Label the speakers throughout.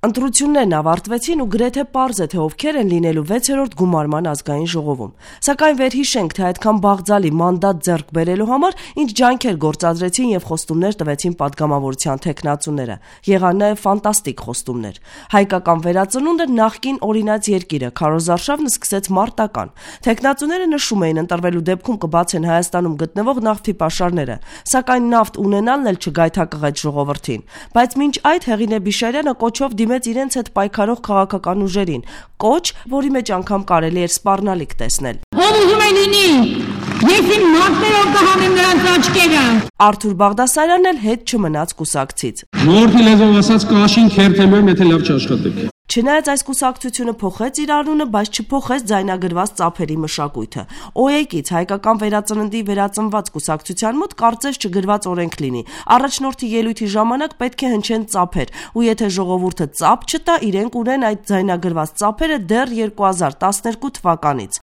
Speaker 1: Ընտրություններն ավարտվեցին ու գրեթե պարզ է, թե ովքեր են լինելու 6-րդ գումարման ազգային ժողովում։ Սակայն վերհիշենք, թե այդքան բաղձալի մանդատ ձեռք բերելու համար ինչ ջանքեր գործադրեցին եւ խոստումներ տվեցին падգամավորության թեկնածուները։ Եղան նաեւ ֆանտաստիկ խոստումներ։ Հայկական վերածնունդը նախկին օրինաց երկիրը, քարոզարշավն սկսեց մարտական։ Թեկնածուները նշում էին, ընտրվելու դեպքում կբացեն Հայաստանում գտնվող նավթի պաշարները, սակայն նավթ ունենալն էլ չգայթակղեց ժողովրդին։ Բայց մինչ այդ Հեղինե Բիշարյանը կոչով իրենց հետ պայքարող քաղաքական ուժերին, կոչ, որի մեջ անգամ կարելի էր սպառնալիք տեսնել։
Speaker 2: Ով ուզում է լինի, ես իմ մարդերով կհանեմ նրանց աչքերը։
Speaker 1: Արթուր Բաղդասարյանն էլ հետ չմնաց կուսակցից։
Speaker 3: Ժողովրդի լեզվով ասած կաշին քերթեմ եմ, եթե լավ չաշխատեք։
Speaker 1: Չնայած այս կուսակցությունը փոխեց իր անունը, բայց չփոխեց ձայնագրված ծափերի մշակույթը։ ՕԵԿ-ից հայկական վերածննդի վերածնված կուսակցության մոտ կարծես չգրված օրենք լինի։ Առաջնորդի ելույթի ժամանակ պետք է հնչեն ծափեր, ու եթե ժողովուրդը ծափ չտա, իրենք ունեն այդ ձայնագրված ծափերը դեռ 2012 թվականից։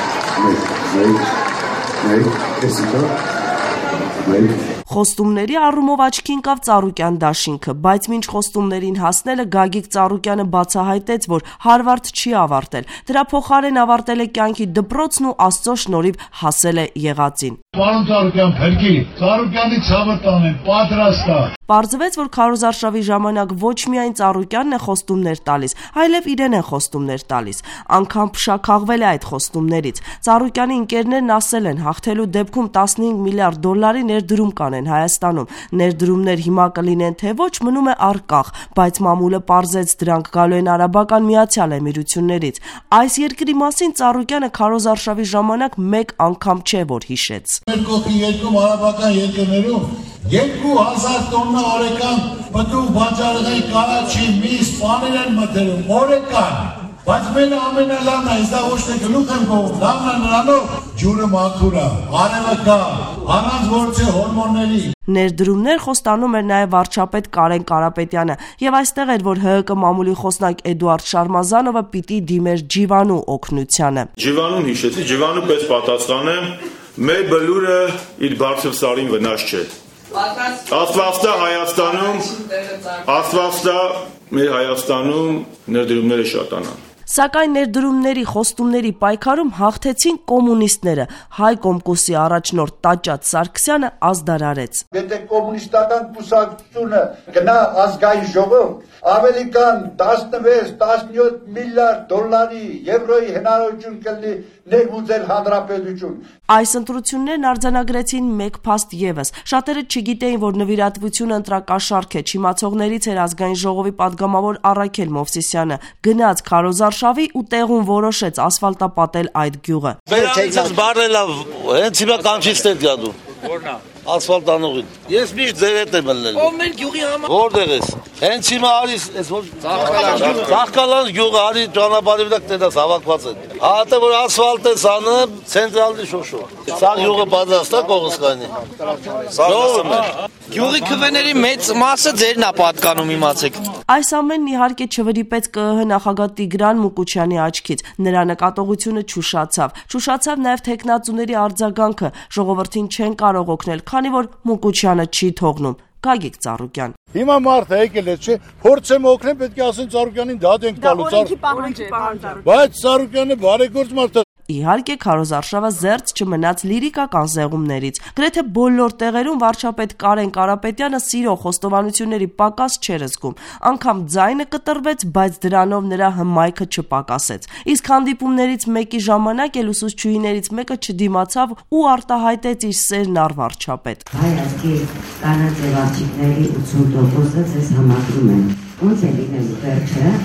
Speaker 1: Խոստումների առումով աչքի ընկավ Ծառուկյան դաշինքը, բայց մինչ խոստումներին հասնելը Գագիկ Ծառուկյանը բացահայտեց, որ Հարվարդ չի ավարտել։ Դրա փոխարեն ավարտել է կյանքի դպրոցն ու Աստծո շնորհիվ հասել է եղածին։
Speaker 4: Պարոն Ծառուկյան, փրկի, Ծառուկյանի ցավը տանեմ, պատրաստ է։
Speaker 1: Պարզվեց, որ քարոզարշավի ժամանակ ոչ միայն Ծառուկյանն է խոստումներ տալիս, այլև իրեն են խոստումներ տալիս։ Անգամ փշաքաղվել է այդ խոստումներից։ Ծառուկյանի ընկերներն ասել են, հաղթելու դեպքում 15 միլիարդ դոլարի ներդրում կանեն Հայաստանում։ Ներդրումներ հիմա կլինեն թե ոչ, մնում է առկախ, բայց մամուլը պարզեց, դրանք գալու են Արաբական Միացյալ Էմիրություններից։ Այս երկրի մասին Ծառուկյանը քարոզարշավի ժամանակ մեկ անգամ չէ, որ հիշեց։
Speaker 4: Մեր կողքի երկու արաբական երկրներում 2000 տոննա օրեկան պտուղ բաճարեղեն, կարաչի, միս, պաներ են մթերում, օրեկան, բայց մենը ամենալավն է, դա ոչ թե գլուխ եմ կողում, լավն է նրանով, ջուրը մաքուր է, արևը կա, առանց որցե հորմոնների։
Speaker 1: Ներդրումներ խոստանում էր նաև վարչապետ Կարեն Կարապետյանը, եւ այստեղ էր, որ ՀՀԿ մամուլի խոսնակ Էդուարդ Շարմազանովը պիտի դիմեր Ջիվանու օգնությանը։
Speaker 5: Ջիվանուն հիշեցի, Ջիվանու պես պատասխանը, մեր բլուրը իր բարձր սարին վնաս չէ։ Աստվածտա մեր Հայաստանում ներդրումները շատանան։
Speaker 1: Սակայն ներդրումների խոստումների պայքարում հաղթեցին կոմունիստները։ Հայ Կոմկուսի առաջնորդ Տաճատ Սարգսյանը ազդարարեց։
Speaker 4: Եթե կոմունիստական կուսակցությունը գնա ազգային ժողով, ավելի քան 16-17 միլիարդ դոլարի եվրոյի հնարավորություն կլինի ներմուծել հանրապետություն։
Speaker 1: Այս ընտրություններն արձանագրեցին մեկ փաստ եւս։ Շատերը չգիտեին, որ նվիրատվությունը ընտրակաշառք է։ Չիմացողներից էր ազգային ժողովի падգամավոր Առաքել Մովսիսյանը։ Գնաց քարոզարշավի ու տեղում որոշեց ասֆալտապատել այդ գյուղը։
Speaker 6: Վերջից բարելա, հենց հիմա կանչից դեր գադու։ Որնա։ Ասֆալտանողին։ Ես միշտ ձեր հետ եմ ելնել։ Ո՞վ մեր գյուղի համար։ Որտեղ ես։ Հենց հիմա արիս, այս որ Ծաղկալան գյուղը արի ճանապարհի վրա դες հավաքված են։ Հատը որ ասֆալտ է սանը ցենտրալի շոշո։ Սա գյուղը պատրաստ է Կողոսկայնի։
Speaker 7: Գյուղի քվեների մեծ մասը ձերն է պատկանում, իմացեք։
Speaker 1: Այս ամենն իհարկե չվրիպեց ԿԸՀ նախագահ Տիգրան Մուկուչյանի աչքից։ Նրա նկատողությունը չուշացավ։ Չուշացավ նաև թեկնածուների արձագանքը։ Ժողովրդին չեն կարող օգնել, քանի որ Մուկուչյանը չի թողնում։ Գագիկ Ծառուկյան։
Speaker 4: Հիմա մարդը եկել է, չէ, փորձեմ օգնել, պետք է ասեն Ծառուկյանին դատ ենք տալու։ Բայց Ծառուկյանը բարեգործ մարդ է։
Speaker 1: Իհարկե քարոզարշավը զերծ չմնաց լիրիկական զեղումներից։ Գրեթե բոլոր տեղերում վարչապետ Կարեն Կարապետյանը սիրո խոստովանությունների պակաս չէր զգում։ Անգամ ձայնը կտրվեց, բայց դրանով նրա հմայքը չպակասեց։ Իսկ հանդիպումներից մեկի ժամանակ էլ ուսուցչուհիներից մեկը չդիմացավ ու արտահայտեց իր սերն առ վարչապետ։
Speaker 8: Հայաստանի կանանց եւ աղջիկների 80%-ը ձեզ համակրում են։ Ոնց է լինելու վերջը։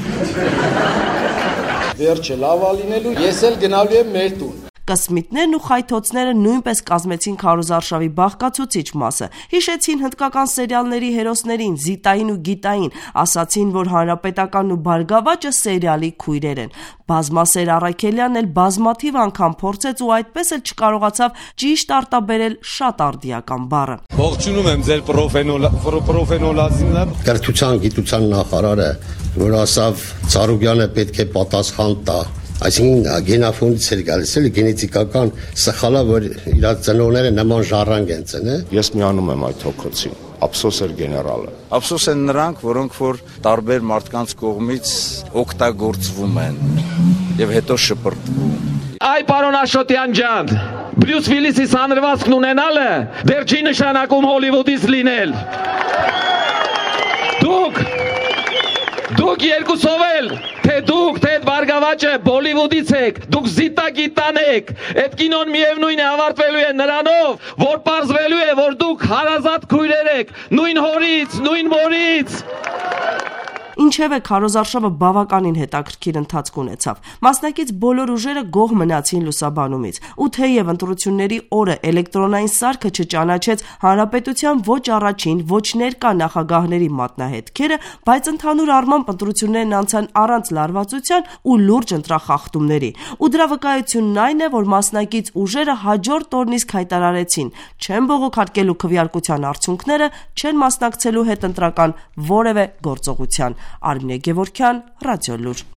Speaker 9: Վերջը լավ է լինելու, ես էլ գնալու եմ մեր տուն։
Speaker 1: Կսմիտներն ու խայթոցները նույնպես կազմեցին քարոզարշավի բաղկացուցիչ մասը։ Հիշեցին հնդկական սերիալների հերոսներին Զիտային ու Գիտային, ասացին, որ Հանրապետականն ու Բարգավաճը սերիալի քույրեր են։ Բազմասեր Առաքելյանն էլ բազմաթիվ անգամ փորձեց ու այդպես էլ չկարողացավ ճիշտ արտաբերել շատ արդիական բառը։
Speaker 10: Ողջունում եմ ձեր պրոֆենոլազինը։
Speaker 11: Կրթության գիտության նախարարը, որ ասավ Ծառուկյանը պետք է պատասխան տա։ Այսինքն գենոֆոնդից էր գալիս, էլի գենետիկական սխալա, որ իր ծնողները նման ժառանգ են ծնել։
Speaker 10: Ես միանում եմ այդ հոգոցին։
Speaker 12: ափսոս էր գեներալը։
Speaker 13: Ափսոս են նրանք, որոնք որ տարբեր մարդկանց կողմից օգտագործվում են եւ հետո շպրտվում։
Speaker 3: Այ պարոն Աշոտյան ջան, Բրյուս Վիլիսի սանրվածքն ունենալը դեռ չի նշանակում Հոլիվուդից լինել։ Դուք երկուսով էլ, թե դուք, թե այդ բարգավաճը Բոլիվուդից եք, դուք զիտա գիտան եք, այդ կինոն միևնույն է ավարտվելու է նրանով, որ պարզվելու է, որ դուք հարազատ քույրեր եք, նույն հորից, նույն մորից։
Speaker 1: Ինչևէ, քարոզարշավը բավականին հետաքրքիր ընթացք ունեցավ։ Մասնակից բոլոր ուժերը գող մնացին լուսաբանումից, ու թեև ընտրությունների օրը էլեկտրոնային սարքը չճանաչեց հանրապետության ոչ առաջին, ոչ ներկա նախագահների մատնահետքերը, բայց ընդհանուր առմամբ ընտրություններն անցան առանց լարվածության ու լուրջ ընտրախախտումների։ Ու դրա վկայությունն այն է, որ մասնակից ուժերը հաջորդ օրն իսկ հայտարարեցին, չեն բողոքարկելու քվեարկության արդյունքները, չեն մասնակցելու հետընտրական որևէ գործողության։ Արմինե Գևորգյան, Ռադիոլուր։